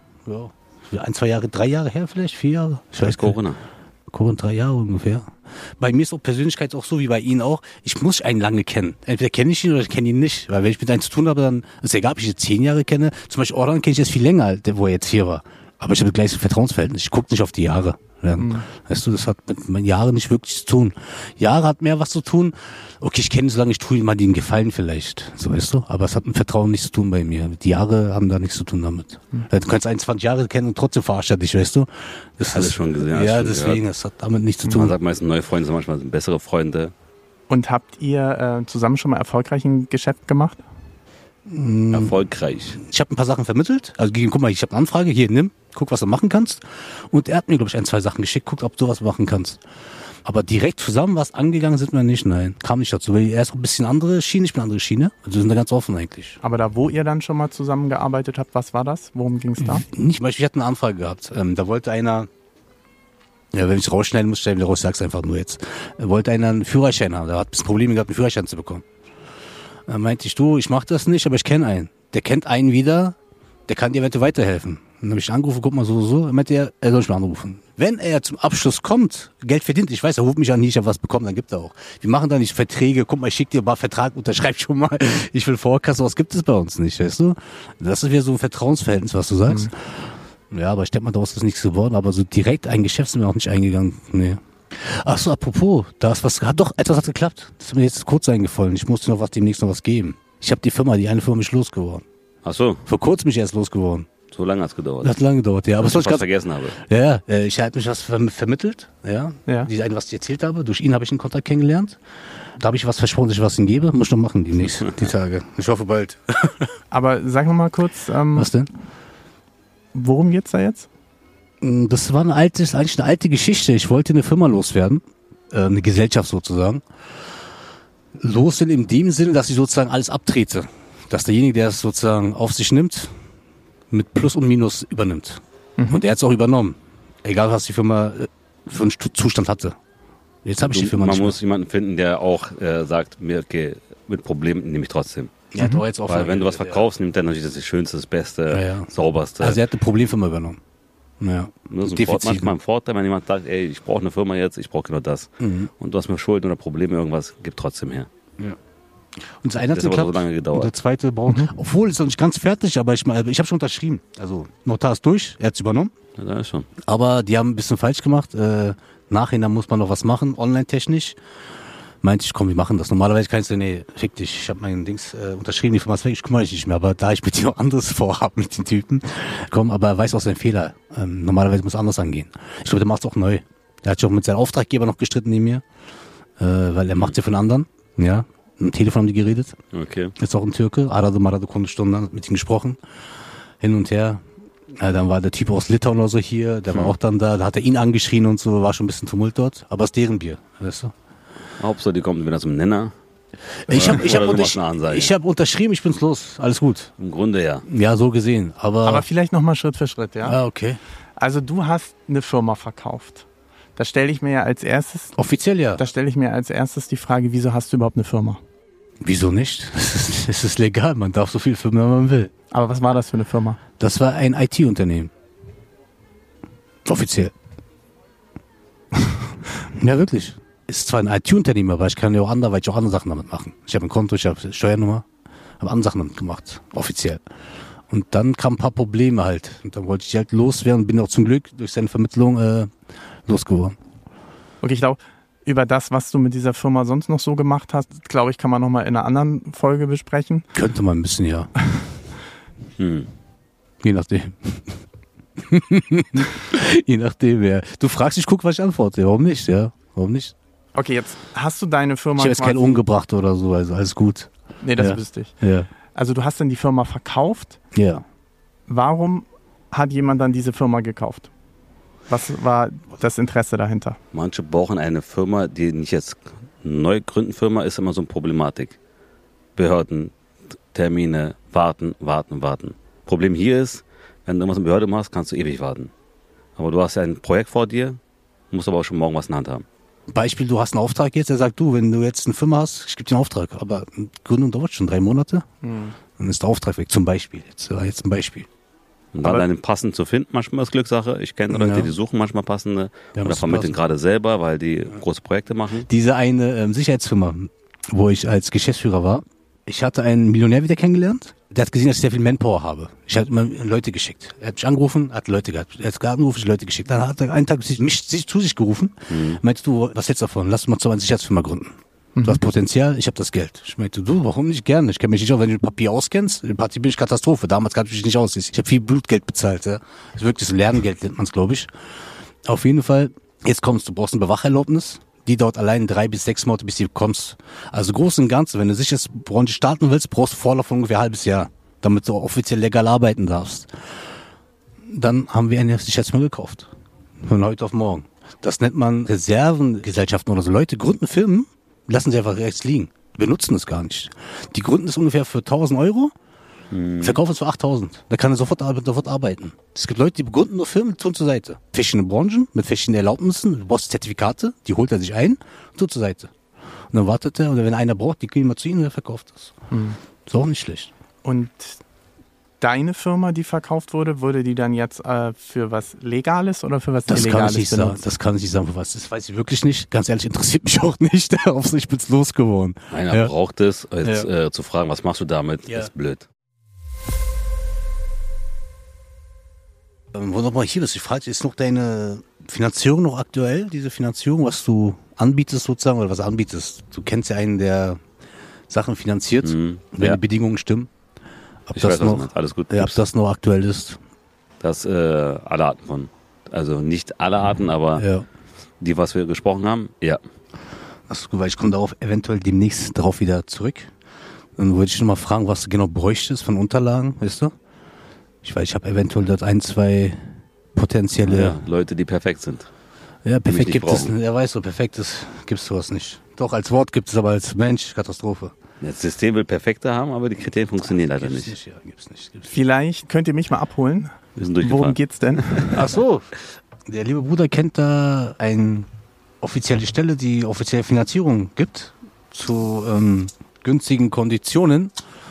1, 2 Jahre, 3 Jahre her vielleicht, 4 Jahre. Ich weiß Corona. Corona 3 Jahre ungefähr. Bei mir ist auch Persönlichkeit auch so wie bei Ihnen auch. Ich muss einen lange kennen. Entweder kenne ich ihn oder ich kenne ihn nicht. Weil wenn ich mit einem zu tun habe, dann ist es egal, ob ich ihn 10 Jahre kenne. Zum Beispiel Orhan kenne ich jetzt viel länger, wo er jetzt hier war. Aber ich habe gleich ein Vertrauensverhältnis. Ich gucke nicht auf die Jahre. Ja. Weißt du, das hat mit meinen Jahren nicht wirklich zu tun. Jahre hat mehr was zu tun. Okay, ich kenne ihn so lange, ich tue ihm mal den Gefallen vielleicht. So, weißt du? Aber es hat mit Vertrauen nichts zu tun bei mir. Die Jahre haben da nichts zu tun damit. Du kannst 21 Jahre kennen und trotzdem verarscht er dich, weißt du? Das Alles ist, schon gesehen. Ja, deswegen, es hat damit nichts zu tun. Man sagt meistens, neue Freunde sind manchmal bessere Freunde. Und habt ihr zusammen schon mal erfolgreich ein Geschäft gemacht? Erfolgreich. Ich habe ein paar Sachen vermittelt. Also guck mal, ich habe eine Anfrage, hier, nimm, guck, was du machen kannst. Und er hat mir, glaube ich, 1, 2 Sachen geschickt, guck, ob du was machen kannst. Aber direkt zusammen was angegangen sind wir nicht, nein. Kam nicht dazu, weil er ist ein bisschen andere Schiene, ich bin andere Schiene. Also wir sind da ganz offen eigentlich. Aber da, wo ihr dann schon mal zusammengearbeitet habt, was war das? Worum ging es da? Nicht, zum Beispiel, ich hatte eine Anfrage gehabt. Da wollte einer, ja, wenn ich rausschneiden muss, stellen wir raus, ich sag's einfach nur jetzt. Wollte einer einen Führerschein haben, der hat ein bisschen Probleme gehabt, einen Führerschein zu bekommen. Dann meinte ich, ich mach das nicht, aber ich kenne einen. Der kennt einen wieder, der kann dir eventuell weiterhelfen. Dann habe ich angerufen, guck mal so. Er meinte, er soll mich mal anrufen. wenn er zum Abschluss kommt, Geld verdient, ich weiß, er ruft mich an, ich habe was bekommen, dann gibt er auch. Wir machen da nicht Verträge, guck mal, ich schick dir mal Vertrag, unterschreib schon mal, ich will Vorkasse, was gibt es bei uns nicht, weißt du? Das ist wieder so ein Vertrauensverhältnis, was du sagst. Ja, aber ich denke mal, daraus ist nichts geworden, aber so direkt ein Geschäft sind wir auch nicht eingegangen, nee. Ach so, apropos, etwas hat geklappt. Das ist mir jetzt kurz eingefallen, ich musste demnächst noch was geben. Ich habe die eine Firma ist losgeworden. Ach so, Vor kurzem bin ich erst losgeworden. so lange hat's gedauert. Das hat lange gedauert, ja. Aber Was ich fast vergessen habe. Ja, ich habe mich was vermittelt, ja. Ja. Was ich erzählt habe. Durch ihn habe ich einen Kontakt kennengelernt. Da habe ich was versprochen, dass ich was ihm gebe. Muss ich noch machen die Tage. Ich hoffe bald. Aber sag noch mal kurz, Was denn? worum geht's da jetzt? Das war eigentlich eine alte Geschichte. Ich wollte eine Firma loswerden. Eine Gesellschaft sozusagen. Loswerden in dem Sinne, dass ich sozusagen alles abtrete. Dass derjenige, der es sozusagen auf sich nimmt, mit Plus und Minus übernimmt. Und er hat es auch übernommen. Egal, was die Firma für einen Zustand hatte. Jetzt habe ich die Firma Man nicht muss jemanden finden, der auch sagt, mir, okay, mit Problemen nehme ich trotzdem. mehr. Er hat auch jetzt auch Weil wenn du was verkaufst, nimmt er natürlich das Schönste, das Beste, Ja. Sauberste. Also er hat eine Problemfirma übernommen. Ja. Das ist Defizite. manchmal ein Vorteil, wenn jemand sagt, ey, ich brauche eine Firma jetzt, ich brauche genau das. Und du hast mir Schulden oder Probleme, irgendwas, gib trotzdem her. Und das eine hat Das hat aber geklappt. so lange gedauert. Und der zweite braucht. Obwohl, ist noch nicht ganz fertig, aber ich habe schon unterschrieben. Also Notar ist durch, er hat es übernommen. Ja, da ist schon. Aber die haben ein bisschen falsch gemacht. Nachhinein muss man noch was machen, online-technisch. Meinte ich, komm, wir machen das. Normalerweise kannst du, nee, fick dich, ich habe mein Dings unterschrieben, die Firma ist weg, ich kümmere mich nicht mehr. Aber da ich mit dir noch anderes vorhabe mit den Typen, komm, aber er weiß auch seinen Fehler. Normalerweise muss es anders angehen. Ich glaube, der macht es auch neu. Der hat sich auch mit seinem Auftraggeber noch gestritten neben mir, weil er macht ja von anderen. Ja, am Telefon haben die geredet. Okay. Ist auch ein Türke, Arada Marada Kundenstunden, mit ihm gesprochen. Hin und her. Dann war der Typ aus Litauen oder so hier, der war auch dann da hat er ihn angeschrien und so, war schon ein bisschen Tumult dort. Aber es ist deren Bier, weißt du? Hauptsache, die kommen wieder zum Nenner. Ich habe Oder du machst eine Ansage. unterschrieben, ich bin's los, alles gut. Im Grunde ja. Ja, so gesehen. Aber vielleicht noch mal Schritt für Schritt, ja? Ah, okay. Also du hast eine Firma verkauft. Da stelle ich mir ja als erstes Offiziell ja. die Frage, wieso hast du überhaupt eine Firma? Wieso nicht? Es ist legal, man darf so viel filmen, wenn man will. Aber was war das für eine Firma? Das war ein IT-Unternehmen. Offiziell. Ja, wirklich. Ist zwar ein IT-Unternehmen, aber ich kann ja auch weil ich auch andere Sachen damit machen. Ich habe ein Konto, ich habe Steuernummer, habe andere Sachen damit gemacht, offiziell. Und dann kamen ein paar Probleme halt. Und dann wollte ich halt loswerden, bin auch zum Glück durch seine Vermittlung losgeworden. Okay, ich glaube, über das, was du mit dieser Firma sonst noch so gemacht hast, glaube ich, kann man noch mal in einer anderen Folge besprechen. Könnte man ein bisschen, ja. Je nachdem. Je nachdem, ja. Du fragst, ich guck, was ich antworte. Warum nicht, ja? Warum nicht? Okay, jetzt hast du deine Firma Ich habe jetzt keinen umgebracht oder so, also alles gut. Nee, das Ja. wüsste ich. Ja. Also du hast dann die Firma verkauft. Ja. Warum hat jemand dann diese Firma gekauft? Was war das Interesse dahinter? Manche brauchen eine Firma, die nicht jetzt neu gründen Firma, ist immer so eine Problematik. Behörden, Termine, warten. Problem hier ist, wenn du irgendwas in Behörde machst, kannst du ewig warten. Aber du hast ja ein Projekt vor dir, musst aber auch schon morgen was in der Hand haben. Beispiel, du hast einen Auftrag jetzt, der sagt, du, wenn du jetzt eine Firma hast, ich gebe dir einen Auftrag, aber Gründung dauert schon 3 Monate, dann ist der Auftrag weg, zum Beispiel. Jetzt ein Beispiel. Und dann einen passend zu finden, manchmal ist Glückssache. Ich kenne Leute, Ja. die suchen manchmal passende Ja, oder muss vermitteln passen. gerade selber, weil die große Projekte machen. Diese eine Sicherheitsfirma, wo ich als Geschäftsführer war, ich hatte einen Millionär wieder kennengelernt, der hat gesehen, dass ich sehr viel Manpower habe. Ich habe immer Leute geschickt. Er hat mich angerufen, hat Leute gehabt. Er hat angerufen, ich Leute geschickt. Dann hat er einen Tag mich zu sich gerufen, meinte, du, was hältst du davon? Lass uns mal zusammen eine Sicherheitsfirma gründen. Du hast Potenzial, ich habe das Geld. Ich meinte, du, warum nicht gerne? Ich kenne mich nicht aus, wenn du Papier auskennst. In Papier bin ich Katastrophe. Damals kannte ich mich nicht aus. Ich habe viel Blutgeld bezahlt. Ja. Das ist wirklich so Lerngeld, nennt man es, glaube ich. Auf jeden Fall, jetzt kommst du, brauchst eine Bewacherlaubnis. Die dauert allein 3 bis 6 Monate, bis du bekommst. Also groß und ganz, wenn du Sicherheitsbranche starten willst, brauchst du Vorlauf von ungefähr ein halbes Jahr, damit du offiziell legal arbeiten darfst. Dann haben wir eine Sicherheitsfirma gekauft. Von heute auf morgen. Das nennt man Reservengesellschaften oder so. Leute gründen Firmen, lassen sie einfach rechts liegen. Benutzen es gar nicht. Die gründen es ungefähr für 1.000 Euro, verkaufen es für 8.000. Da kann er sofort arbeiten. Es gibt Leute, die gründen nur Firmen, tun zur Seite. Verschiedene Branchen, mit verschiedenen Erlaubnissen, du brauchst Zertifikate, die holt er sich ein, tut zur Seite. Und dann wartet er, oder wenn einer braucht, die gehen mal zu ihm und er verkauft das. Ist auch nicht schlecht. Und deine Firma, die verkauft wurde die dann jetzt für was Legales oder für was Das kann Illegales ich nicht sagen. benutzt? Das kann ich nicht sagen, für was. Das weiß ich wirklich nicht. Ganz ehrlich, interessiert mich auch nicht. Ich bin's losgeworden. Einer braucht es, jetzt Ja. zu fragen, was machst du damit, Ja. ist blöd. Wo nochmal hier ist, ich frage, ist noch deine Finanzierung noch aktuell? Diese Finanzierung, was du anbietest sozusagen oder was anbietest? Du kennst ja einen, der Sachen finanziert, wenn Ja. die Bedingungen stimmen. Ob Ich das weiß, was du noch, meinst. Alles gut. ob das noch aktuell ist? Das alle Arten von. Also nicht alle Arten, aber Ja. die, was wir gesprochen haben, ja. Das ist gut, weil ich komme darauf eventuell demnächst darauf wieder zurück. Dann würde ich noch mal fragen, was du genau bräuchtest von Unterlagen, weißt du? Ich habe eventuell dort 1, 2 potenzielle. Ja, Leute, die perfekt sind. Ja, perfekt nicht gibt es. brauchen. Er weiß so, perfektes gibt es sowas nicht. Doch, als Wort gibt es, aber als Mensch, Katastrophe. Das System will perfekter haben, aber die Kriterien funktionieren leider Gibt's nicht. Ja, gibt's nicht. Vielleicht könnt ihr mich mal abholen. Wir sind durchgefahren. Worum geht's denn? Ach so. Der liebe Bruder kennt da eine offizielle Stelle, die offizielle Finanzierung gibt zu günstigen Konditionen.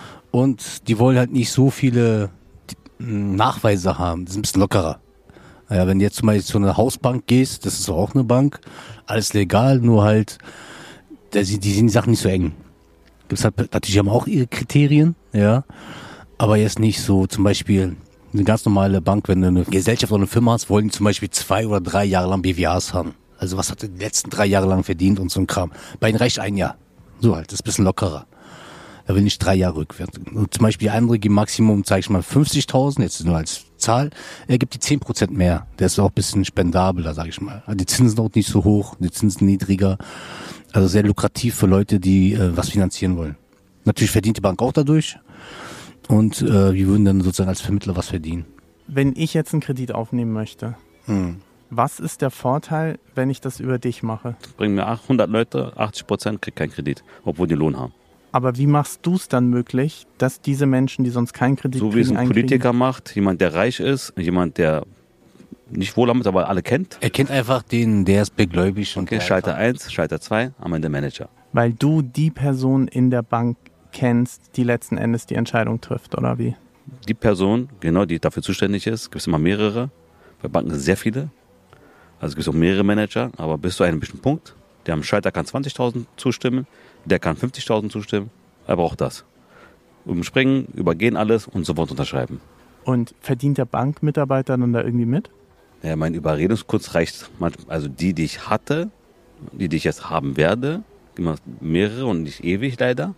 Und die wollen halt nicht so viele Nachweise haben. Das ist ein bisschen lockerer. Ja, wenn du jetzt zum Beispiel zu einer Hausbank gehst, das ist auch eine Bank, alles legal, nur halt, die sind die Sachen nicht so eng. Gibt's halt, natürlich haben auch ihre Kriterien, ja, aber jetzt nicht so, zum Beispiel eine ganz normale Bank, wenn du eine Gesellschaft oder eine Firma hast, wollen die zum Beispiel 2 oder 3 Jahre lang BWAs haben. Also was hat er die letzten 3 Jahre lang verdient und so ein Kram. Bei ihnen reicht 1 Jahr. So halt, das ist ein bisschen lockerer. Er will nicht 3 Jahre rückwärts. Und zum Beispiel andere geben Maximum, zeige ich mal, 50.000, jetzt nur als Zahl. Er gibt die 10% mehr. Der ist auch ein bisschen spendabler, sage ich mal. Also die Zinsen sind auch nicht so hoch, die Zinsen niedriger. Also sehr lukrativ für Leute, die was finanzieren wollen. Natürlich verdient die Bank auch dadurch. Und wir würden dann sozusagen als Vermittler was verdienen. Wenn ich jetzt einen Kredit aufnehmen möchte, was ist der Vorteil, wenn ich das über dich mache? Bringen mir 100 Leute, 80% kriegt keinen Kredit, obwohl die Lohn haben. Aber wie machst du es dann möglich, dass diese Menschen, die sonst keinen Kredit So kriegen, wie es ein einen kriegen? Politiker macht, jemand, der reich ist, jemand, der nicht wohlhabend ist, aber alle kennt. Er kennt einfach den, der ist begläubigt. Und Okay, der Schalter einfach- 1, Schalter 2, am Ende Manager. Weil du die Person in der Bank kennst, die letzten Endes die Entscheidung trifft, oder wie? Die Person, genau, die dafür zuständig ist, gibt es immer mehrere. Bei Banken sind sehr viele. Also gibt es auch mehrere Manager, aber bis zu einem bestimmten Punkt. Der am Schalter kann 20.000 zustimmen, der kann 50.000 zustimmen. Er braucht das. Umspringen, übergehen alles und sofort unterschreiben. Und verdient der Bankmitarbeiter dann da irgendwie mit? Ja, mein Überredungskunst reicht manchmal, also die ich hatte, die ich jetzt haben werde, immer mehrere und nicht ewig leider,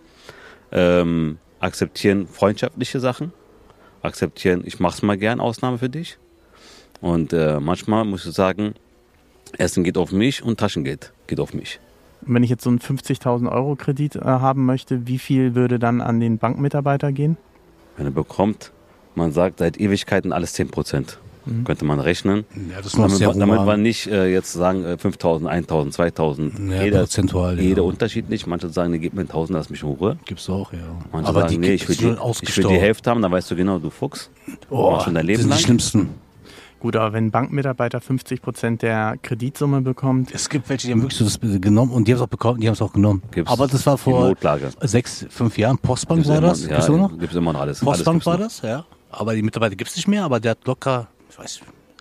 akzeptieren freundschaftliche Sachen, akzeptieren, ich mach's mal gern, Ausnahme für dich. Und manchmal muss ich sagen, Essen geht auf mich und Taschengeld geht auf mich. Und wenn ich jetzt so einen 50.000 Euro Kredit haben möchte, wie viel würde dann an den Bankmitarbeiter gehen? Wenn er bekommt, man sagt seit Ewigkeiten alles 10%. Könnte man rechnen. Ja, das ist noch sehr Damit human. wir nicht jetzt sagen 5.000, 1.000, 2.000. Ja, prozentual, ja. Jeder unterschiedlich. Manche sagen, nee, gib mir 1.000, lass mich in Ruhe. Gibt's auch, ja. Manche Aber sagen, die nee, gibt ich will, es schon ich will ausgestorben. die Hälfte haben, dann weißt du genau, du Fuchs. Oh, machst schon dein Leben das sind lang. die schlimmsten. Gut, aber wenn ein Bankmitarbeiter 50% der Kreditsumme bekommt, Es gibt welche, die haben wirklich so das genommen und die haben es auch bekommen, die haben es auch genommen. Gibt's Aber das war die vor Notlage. 6, 5 Jahren. Postbank Gibt's war immer- das? Ja, Gibt's auch noch? gibt's immer noch alles. Postbank alles war gibt's das, ja. Aber die Mitarbeiter gibt's nicht mehr, aber der hat locker, ich weiß,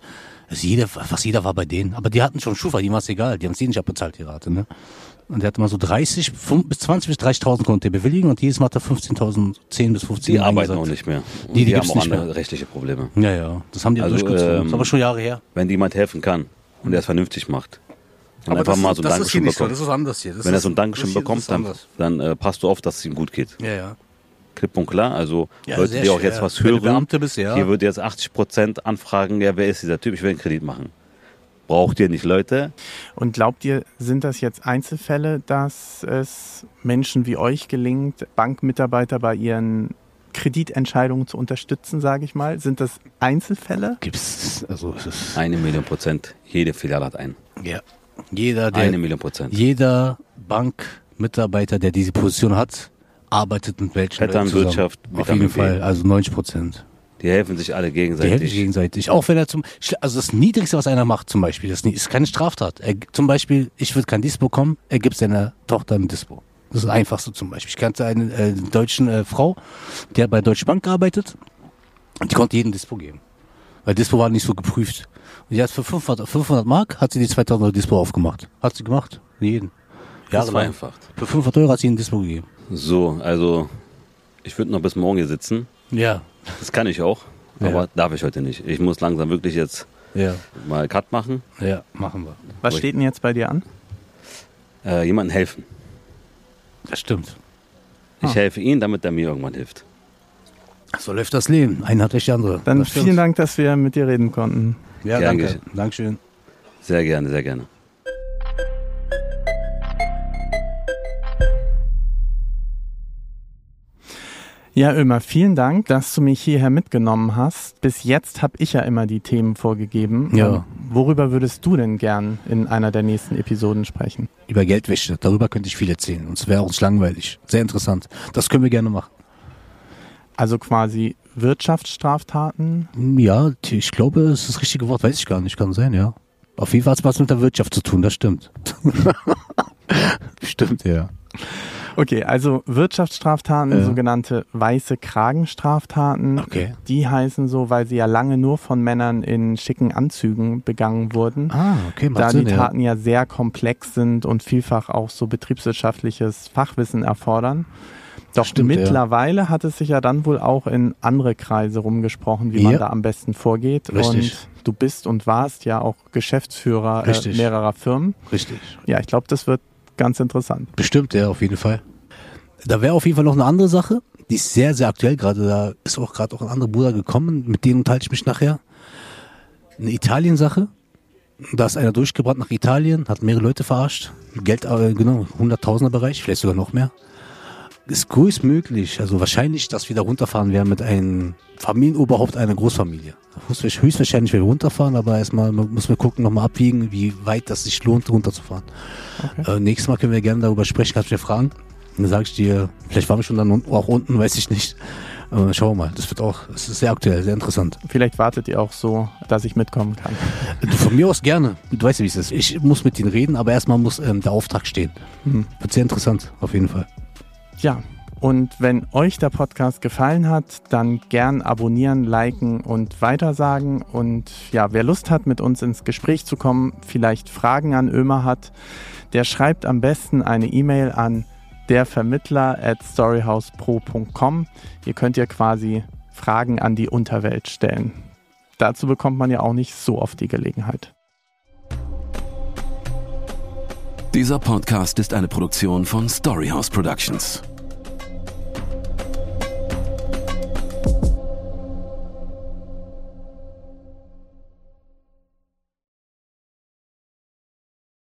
also fast jeder war bei denen. Aber die hatten schon Schufa, die war es egal. Die haben es nicht abbezahlt, die Rate, ne? Und der hatte mal so 20.000 bis 30.000 konnte er bewilligen und jedes Mal hat er 15.000, 10 bis 15. Die arbeiten eingesagt. auch nicht mehr. Und Die die haben gibt's auch nicht andere mehr. rechtliche Probleme. Ja, ja, das haben die Also, durchgezogen. Das ist ähm, aber schon Jahre her. Wenn dir jemand helfen kann und er es vernünftig macht und Aber einfach das mal ist- so ein das ist hier Dankeschön nicht so, bekommt. das ist anders hier. Das Wenn er ist- so ein Dankeschön das hier- bekommt, das ist dann, anders. dann passt du auf, dass es ihm gut geht. Ja, ja. Klipp und klar. Also Ja, Leute, sehr die auch schwer. jetzt was Wenn du hören, Beamte bist, ja. hier wird jetzt 80% anfragen, ja, wer ist dieser Typ? Ich will einen Kredit machen. Braucht ihr nicht Leute? und glaubt ihr, sind das jetzt Einzelfälle, dass es Menschen wie euch gelingt, Bankmitarbeiter bei ihren Kreditentscheidungen zu unterstützen, sage ich mal? Sind das Einzelfälle? Gibt's, also es ist, 1 Million %. Jede Filiale hat einen. ja. Jeder, 1 Million %. jeder Bankmitarbeiter, der diese Position hat, arbeitet mit welchen Leuten zusammen. Vetternwirtschaft, Auf jeden Vitamin B. Fall, also 90%. Die helfen sich alle Die helfen gegenseitig. sich gegenseitig. Auch wenn er also das Niedrigste, was einer macht zum Beispiel, das ist keine Straftat. Zum Beispiel, ich würde kein Dispo bekommen, er gibt seiner Tochter ein Dispo. Das ist das Einfachste zum Beispiel. Ich kannte eine deutsche Frau, die hat bei der Deutschen Bank gearbeitet Und die konnte jeden Dispo geben. Weil Dispo war nicht so geprüft. Und die hat für 500 Mark hat sie die 2000 Dispo aufgemacht. Hat sie gemacht. Jeden. Das war einfach. Für 500 Euro hat sie einen Dispo gegeben. So, also ich würde noch bis morgen hier sitzen. Ja. Das kann ich auch, aber darf ich heute nicht. Ich muss langsam wirklich jetzt mal Cut machen. Ja, machen wir. Was steht denn jetzt bei dir an? Jemandem helfen. Das stimmt. Ich helfe ihm, damit er mir irgendwann hilft. So läuft das Leben. Einer hat durch die andere. Dann Das stimmt. vielen Dank, dass wir mit dir reden konnten. Ja, Gern danke. geschehen. Dankeschön. Sehr gerne, sehr gerne. Ja, Ömer, vielen Dank, dass du mich hierher mitgenommen hast. Bis jetzt habe ich ja immer die Themen vorgegeben. Ja. Worüber würdest du denn gern in einer der nächsten Episoden sprechen? Über Geldwäsche. Darüber könnte ich viel erzählen. Und es wäre auch nicht langweilig. Sehr interessant. Das können wir gerne machen. Also quasi Wirtschaftsstraftaten? Ja, ich glaube, es ist das richtige Wort. Weiß ich gar nicht. Kann sein, ja. Auf jeden Fall hat es was mit der Wirtschaft zu tun. Das stimmt. Stimmt, ja. Okay, also Wirtschaftsstraftaten, sogenannte weiße Kragenstraftaten. Okay. Die heißen so, weil sie ja lange nur von Männern in schicken Anzügen begangen wurden. Ah, okay, macht Da Sinn, die Taten ja sehr komplex sind und vielfach auch so betriebswirtschaftliches Fachwissen erfordern. Doch Stimmt, mittlerweile hat es sich ja dann wohl auch in andere Kreise rumgesprochen, wie man Ja. da am besten vorgeht. Richtig. Und du bist und warst ja auch Geschäftsführer Richtig. mehrerer Firmen. Richtig. Ja, ich glaube, das wird ganz interessant. Bestimmt, ja, auf jeden Fall. Da wäre auf jeden Fall noch eine andere Sache, die ist sehr, sehr aktuell gerade. Da ist auch gerade ein anderer Bruder gekommen, mit dem unterhalte ich mich nachher. Eine Italien-Sache. Da ist einer durchgebrannt nach Italien, hat mehrere Leute verarscht. Geld, genau, 100.000er Bereich, vielleicht sogar noch mehr. Ist größtmöglich, also wahrscheinlich, dass wir da runterfahren werden mit einem Familienoberhaupt einer Großfamilie. Höchstwahrscheinlich werden wir runterfahren, aber erstmal müssen wir gucken, nochmal abwiegen, wie weit das sich lohnt, runterzufahren. Okay. Nächstes Mal können wir gerne darüber sprechen, kannst du mir fragen. Dann sage ich dir, vielleicht waren wir schon dann auch unten, weiß ich nicht. Schauen wir mal, das ist sehr aktuell, sehr interessant. Vielleicht wartet ihr auch so, dass ich mitkommen kann. Du, von mir aus gerne, du weißt ja, wie es ist. Ich muss mit denen reden, aber erstmal muss der Auftrag stehen. Wird sehr interessant, auf jeden Fall. Ja, und wenn euch der Podcast gefallen hat, dann gern abonnieren, liken und weitersagen. Und ja, wer Lust hat, mit uns ins Gespräch zu kommen, vielleicht Fragen an Ömer hat, der schreibt am besten eine E-Mail an dervermittler@storyhousepro.com. Ihr könnt ja quasi Fragen an die Unterwelt stellen. Dazu bekommt man ja auch nicht so oft die Gelegenheit. Dieser Podcast ist eine Produktion von Storyhouse Productions.